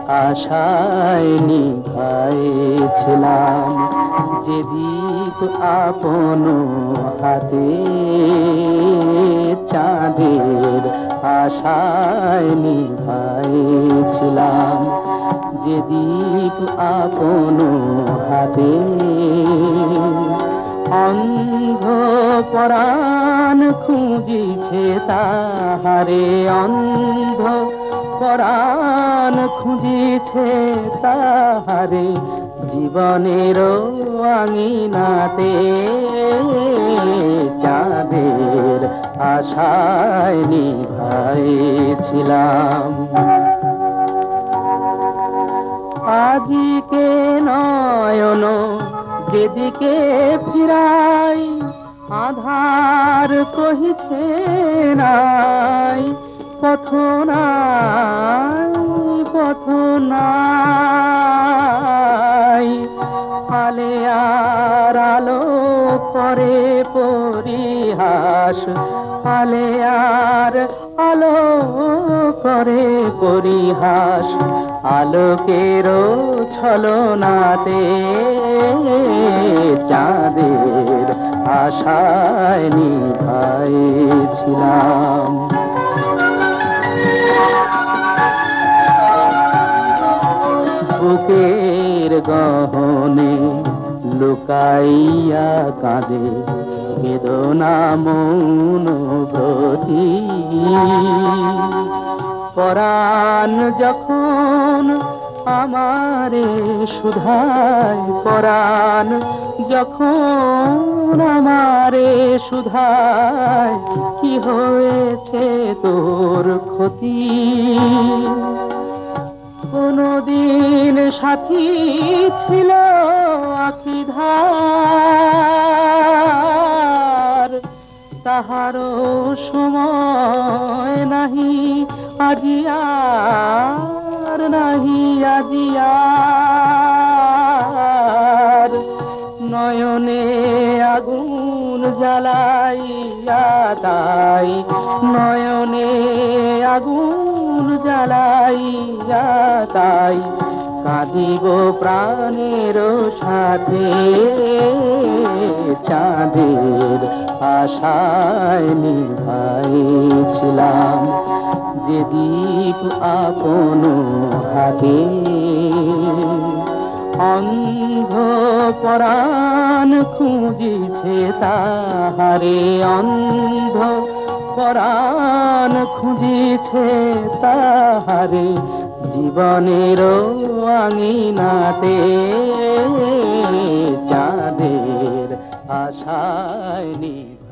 আশায় নিভাইছিলাম যে দীপ আপন হাতে, চাঁদের আশায় নিভাইছিলাম যে দীপ আপন হাতে। অন্ধ পরাণ খুঁজিছে তাহারে, অন্ধ পরাণ খুঁজিছে তাহারে জীবনের আঙিনাতে, চাঁদের আশায় নিভাইছিলাম। আজিকে নয়ন যেদিকে ফিরাই, আধার কহিছে নাই, পথ নাই, পথ নাই। আলে আর আলো করে পরিহাস, আলে আর আলো করে পরিহাস, আলোকের ছলনাতে চাঁদের আশায় নিভাইছিলাম। বুকের গহনে লুকাইয়া কাঁদে বেদনা মৌনব্রতী, পরাণ যখন আমারে সুধায়, পরাণ যখন আমারে সুধায়, কি হয়েছে তোর ক্ষতি? কোনদিন সাথী ছিল আঁখি ধার, তাহারও সময় নাহি আজিয়ার, নাহি আজিয়ার। নয়নে আগুন জ্বালাইয়া তাই, নয়নে আগুন জ্বালাইয়া তাই, কাঁদিব প্রাণের সাথে চাঁদের আশায় নিভাইছিলাম যে দীপ আপন হাতে। অন্ধ পরাণ খুঁজিছে তাহারে, অন্ধ পরাণ খুঁজিছে তাহারে জীবনের আঙিনাতে, চাঁদের আশায় নিভাইছিলাম।